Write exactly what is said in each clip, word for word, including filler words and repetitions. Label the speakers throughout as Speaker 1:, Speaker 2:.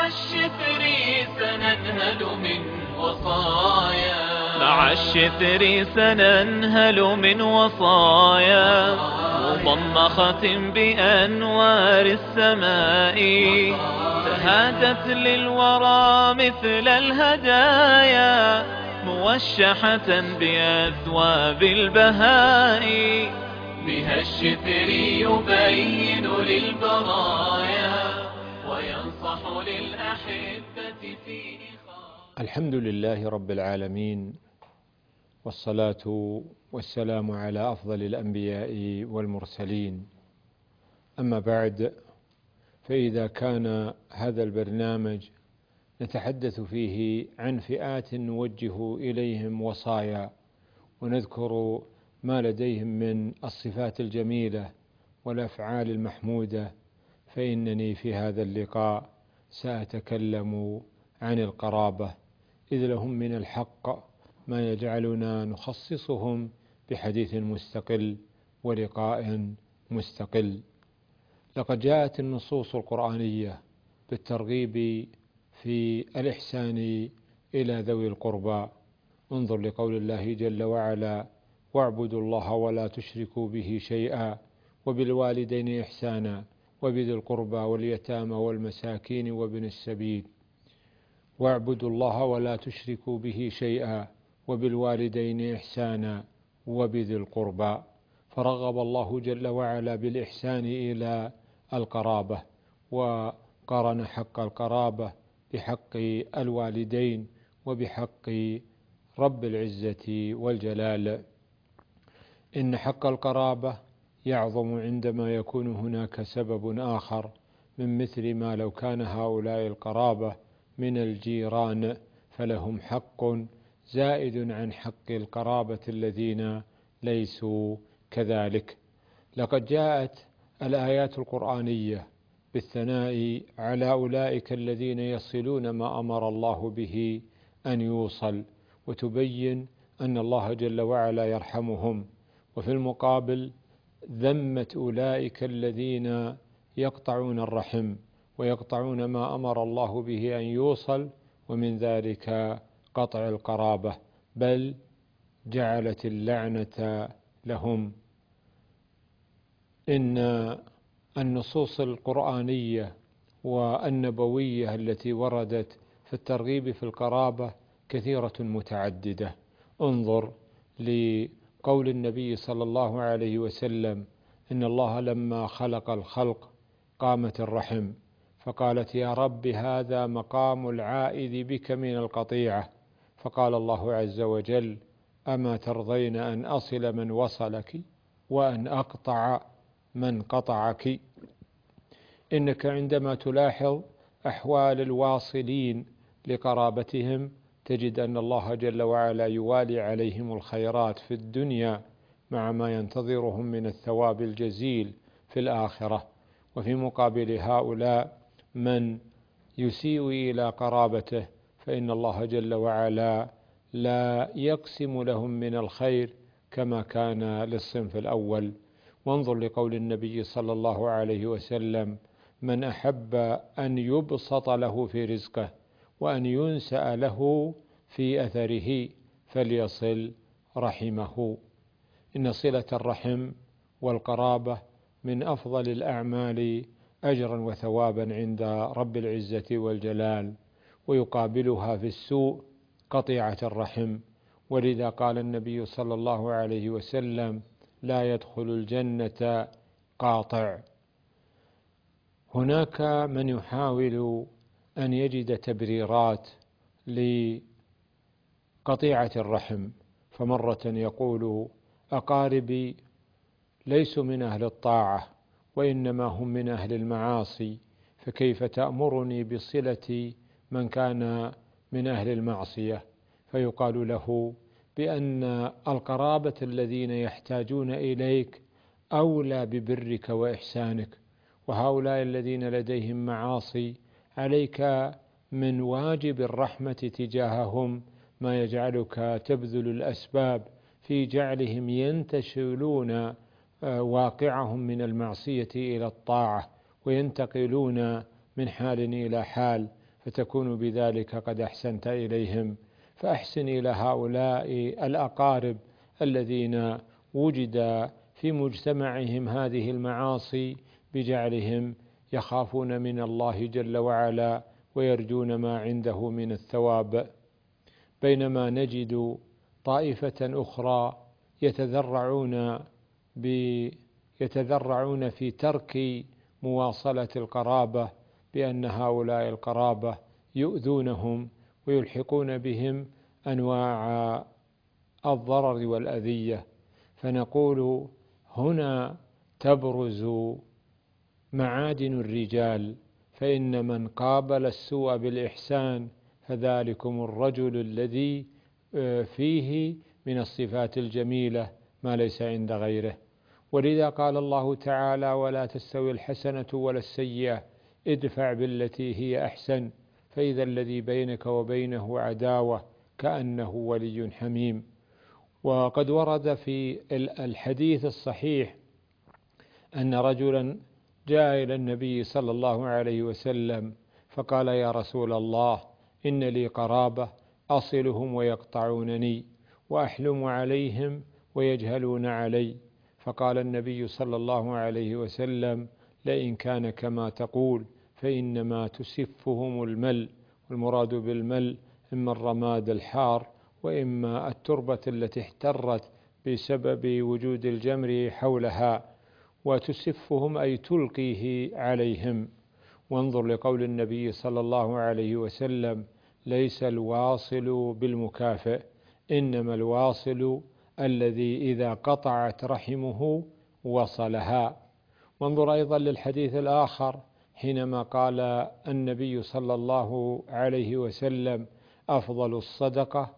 Speaker 1: مع الشفر سننهل من وصايا
Speaker 2: مع الشفر سننهل من وصايا مضمخة بأنوار السماء تهادت للورى مثل الهدايا موشحة بأثواب البهاء
Speaker 1: بها الشفر يبين للبرايا وينصح للأحبة في إخاء.
Speaker 3: الحمد لله رب العالمين، والصلاة والسلام على أفضل الأنبياء والمرسلين. أما بعد، فإذا كان هذا البرنامج نتحدث فيه عن فئات نوجه إليهم وصايا ونذكر ما لديهم من الصفات الجميلة والأفعال المحمودة، فإنني في هذا اللقاء سأتكلم عن القرابة، إذ لهم من الحق ما يجعلنا نخصصهم بحديث مستقل ولقاء مستقل. لقد جاءت النصوص القرآنية بالترغيب في الإحسان إلى ذوي القربى. انظر لقول الله جل وعلا: واعبدوا الله ولا تشركوا به شيئا وبالوالدين إحسانا وبذي القربى واليتامى والمساكين وابن السبيل. واعبدوا الله ولا تشركوا به شيئا وبالوالدين إحسانا وبذي القربى. فرغب الله جل وعلا بالإحسان إلى القرابة، وقارن حق القرابة بحق الوالدين وبحق رب العزة والجلال. إن حق القرابة يعظم عندما يكون هناك سبب آخر، من مثل ما لو كان هؤلاء القرابة من الجيران فلهم حق زائد عن حق القرابة الذين ليسوا كذلك. لقد جاءت الآيات القرآنية بالثناء على أولئك الذين يصلون ما أمر الله به أن يوصل، وتبين أن الله جل وعلا يرحمهم، وفي المقابل ذمت أولئك الذين يقطعون الرحم ويقطعون ما أمر الله به أن يوصل، ومن ذلك قطع القرابة، بل جعلت اللعنة لهم. إن النصوص القرآنية والنبوية التي وردت في الترغيب في القرابة كثيرة متعددة. انظر لقول النبي صلى الله عليه وسلم: إن الله لما خلق الخلق قامت الرحم، فقالت: يا رب هذا مقام العائذ بك من القطيعة. فقال الله عز وجل: أما ترضين أن أصل من وصلك وأن أقطع من قطعك. إنك عندما تلاحظ أحوال الواصلين لقرابتهم تجد أن الله جل وعلا يوالي عليهم الخيرات في الدنيا مع ما ينتظرهم من الثواب الجزيل في الآخرة. وفي مقابل هؤلاء من يسيء إلى قرابته فإن الله جل وعلا لا يقسم لهم من الخير كما كان للصنف الأول. وانظر لقول النبي صلى الله عليه وسلم: من أحب أن يبسط له في رزقه وأن ينسأ له في أثره فليصل رحمه. إن صلة الرحم والقرابة من أفضل الأعمال أجرا وثوابا عند رب العزة والجلال، ويقابلها في السوء قطيعة الرحم. ولذا قال النبي صلى الله عليه وسلم: لا يدخل الجنة قاطع. هناك من يحاول أن يجد تبريرات لقطيعة الرحم، فمرة يقول: أقاربي ليسوا من أهل الطاعة وإنما هم من أهل المعاصي، فكيف تأمرني بصلة من كان من أهل المعصية؟ فيقال له بأن القرابة الذين يحتاجون إليك أولى ببرك وإحسانك، وهؤلاء الذين لديهم معاصي عليك من واجب الرحمة تجاههم ما يجعلك تبذل الأسباب في جعلهم ينتشلون واقعهم من المعصية إلى الطاعة، وينتقلون من حال إلى حال. فتكون بذلك قد أحسنت إليهم. فأحسن إلى هؤلاء الأقارب الذين وجد في مجتمعهم هذه المعاصي بجعلهم يخافون من الله جل وعلا ويرجون ما عنده من الثواب، بينما نجد طائفة أخرى يتذرعون يتذرعون في ترك مواصلة القرابة، بأن هؤلاء القرابة يؤذونهم ويلحقون بهم أنواع الضرر والأذية. فنقول هنا تبرز معادن الرجال، فإن من قابل السوء بالإحسان فذلكم الرجل الذي فيه من الصفات الجميلة ما ليس عند غيره. ولذا قال الله تعالى: ولا تستوي الحسنة ولا السيئة ادفع بالتي هي أحسن فإذا الذي بينك وبينه عداوة كأنه ولي حميم. وقد ورد في الحديث الصحيح أن رجلا جاء إلى النبي صلى الله عليه وسلم فقال: يا رسول الله، إن لي قرابة أصلهم ويقطعونني وأحلم عليهم ويجهلون علي. فقال النبي صلى الله عليه وسلم: لئن كان كما تقول فإنما تسفهم المل، والمراد بالمل إما الرماد الحار وإما التربة التي احترت بسبب وجود الجمر حولها، وتسفهم أي تلقيه عليهم. وانظر لقول النبي صلى الله عليه وسلم: ليس الواصل بالمكافئ، إنما الواصل الذي إذا قطعت رحمه وصلها. وانظر أيضا للحديث الآخر حينما قال النبي صلى الله عليه وسلم: أفضل الصدقة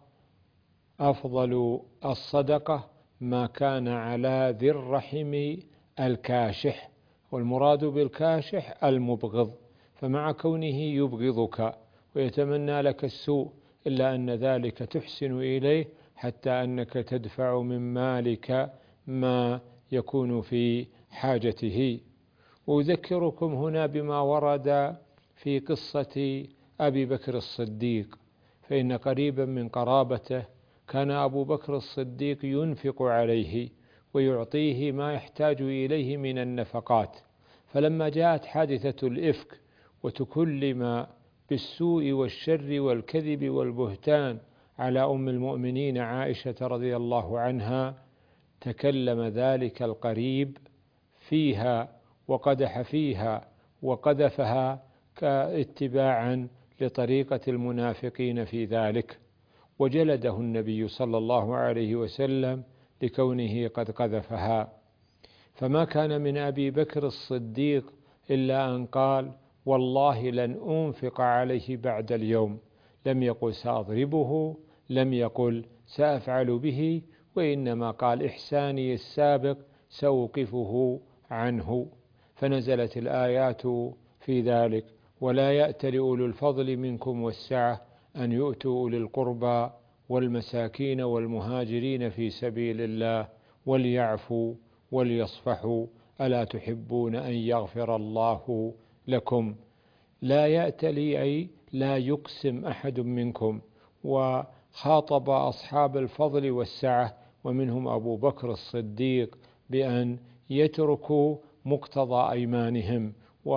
Speaker 3: أفضل الصدقة ما كان على ذي الرحم الكاشح، والمراد بالكاشح المبغض، فمع كونه يبغضك ويتمنى لك السوء إلا أن ذلك تحسن إليه حتى أنك تدفع من مالك ما يكون في حاجته. وأذكركم هنا بما ورد في قصة أبي بكر الصديق، فإن قريبا من قرابته كان أبو بكر الصديق ينفق عليه ويعطيه ما يحتاج إليه من النفقات. فلما جاءت حادثة الإفك وتكلم بالسوء والشر والكذب والبهتان على أم المؤمنين عائشة رضي الله عنها، تكلم ذلك القريب فيها وقدح فيها وقذفها اتباعا لطريقة المنافقين في ذلك، وجلده النبي صلى الله عليه وسلم لكونه قد قذفها. فما كان من أبي بكر الصديق إلا أن قال: والله لن أنفق عليه بعد اليوم. لم يقل سأضربه، لم يقل سأفعل به، وإنما قال: إحساني السابق سأوقفه عنه. فنزلت الآيات في ذلك: ولا يأتل أولو الفضل منكم والسعة أن يؤتوا أولي القربى والمساكين والمهاجرين في سبيل الله وليعفوا وليصفحوا ألا تحبون أن يغفر الله لكم. لا يأتلي أي لا يقسم أحد منكم، وخاطب أصحاب الفضل والسعة ومنهم أبو بكر الصديق بأن يتركوا مقتضى أيمانهم،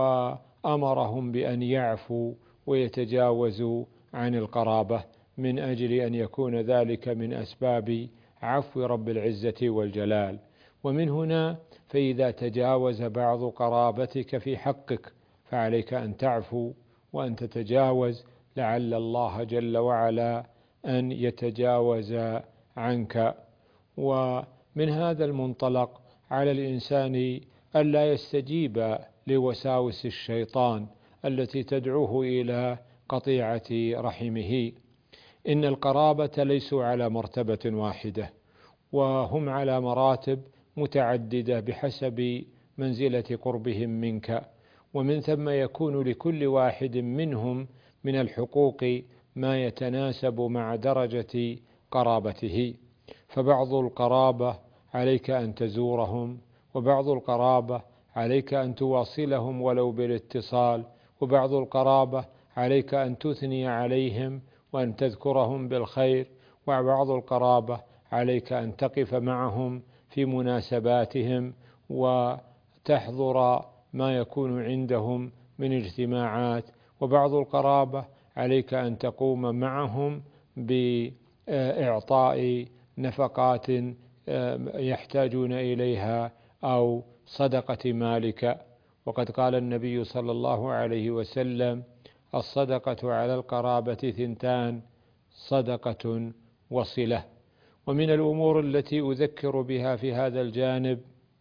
Speaker 3: وأمرهم بأن يعفوا ويتجاوزوا عن القرابة من أجل أن يكون ذلك من أسباب عفو رب العزة والجلال. ومن هنا فإذا تجاوز بعض قرابتك في حقك فعليك أن تعفو وأن تتجاوز، لعل الله جل وعلا أن يتجاوز عنك. ومن هذا المنطلق على الإنسان ألا يستجيب لوساوس الشيطان التي تدعوه إلى قطيعة رحمه. إن القرابة ليسوا على مرتبة واحدة، وهم على مراتب متعددة بحسب منزلة قربهم منك، ومن ثم يكون لكل واحد منهم من الحقوق ما يتناسب مع درجة قرابته. فبعض القرابة عليك أن تزورهم، وبعض القرابة عليك أن تواصلهم ولو بالاتصال، وبعض القرابة عليك أن تثني عليهم وأن تذكرهم بالخير. وبعض القرابة عليك أن تقف معهم في مناسباتهم وتحضر ما يكون عندهم من اجتماعات. وبعض القرابة عليك أن تقوم معهم بإعطاء نفقات يحتاجون إليها أو صدقة مالك. وقد قال النبي صلى الله عليه وسلم: الصدقة على القرابة ثنتان، صدقة وصلة. ومن الأمور التي أذكر بها في هذا الجانب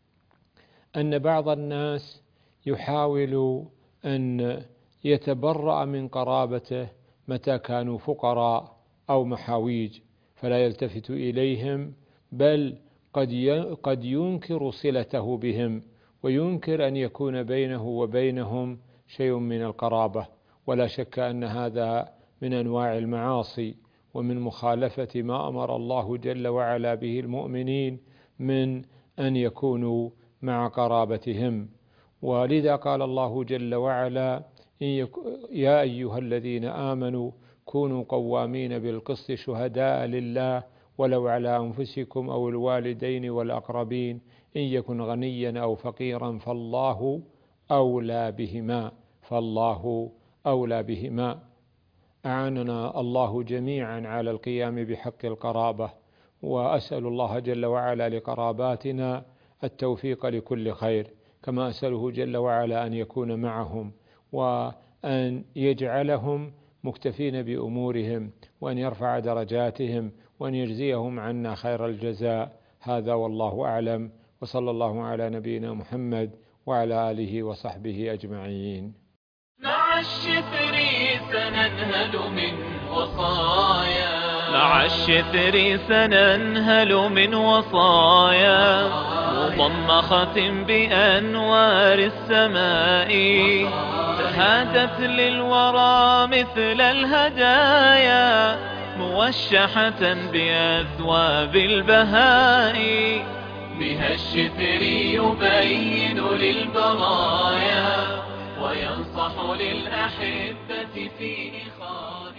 Speaker 3: أن بعض الناس يحاول أن يتبرأ من قرابته متى كانوا فقراء أو محاويج، فلا يلتفت إليهم، بل قد ينكر صلته بهم وينكر أن يكون بينه وبينهم شيء من القرابة. ولا شك أن هذا من أنواع المعاصي ومن مخالفة ما أمر الله جل وعلا به المؤمنين من أن يكونوا مع قرابتهم. ولذا قال الله جل وعلا: يا أيها الذين آمنوا كونوا قوامين بالقسط شهداء لله ولو على أنفسكم أو الوالدين والأقربين إن يكن غنيا أو فقيرا فالله أولى بهما فالله أولى بهما. أعاننا الله جميعا على القيام بحق القرابة، وأسأل الله جل وعلا لقراباتنا التوفيق لكل خير، كما أسأله جل وعلا أن يكون معهم وأن يجعلهم مكتفين بأمورهم وأن يرفع درجاتهم وأن يجزيهم عنا خير الجزاء. هذا والله أعلم، وصلى الله على نبينا محمد وعلى آله وصحبه أجمعين.
Speaker 1: مع الشفر سننهل من وصايا
Speaker 2: مع الشفر سننهل من وصايا مضمخة بأنوار السماء، تهادت للورى مثل الهدايا موشحة بأثواب البهاء.
Speaker 1: بها الشفر يبين للبرايا وينصح للأحبة في إخاء.